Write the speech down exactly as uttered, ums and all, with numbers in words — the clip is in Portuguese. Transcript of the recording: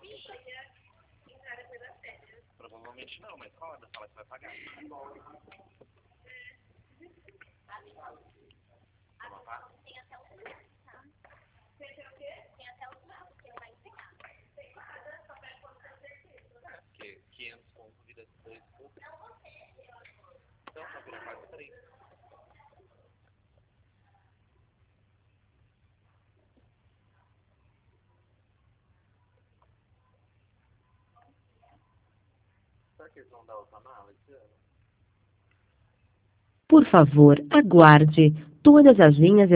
Provavelmente não, mas qual é da sala que vai pagar? Toma, tá? Tem até o final, tá? Tem até o quê? Tem até o final, porque ele vai entregar. Tem nada, só vai acontecer certeza. É, porque quinhentos pontos vira dois pontos. Não, você. Então, vai virar quase três. Será que eles vão dar outra mala esse ano? Por favor, aguarde. Todas as linhas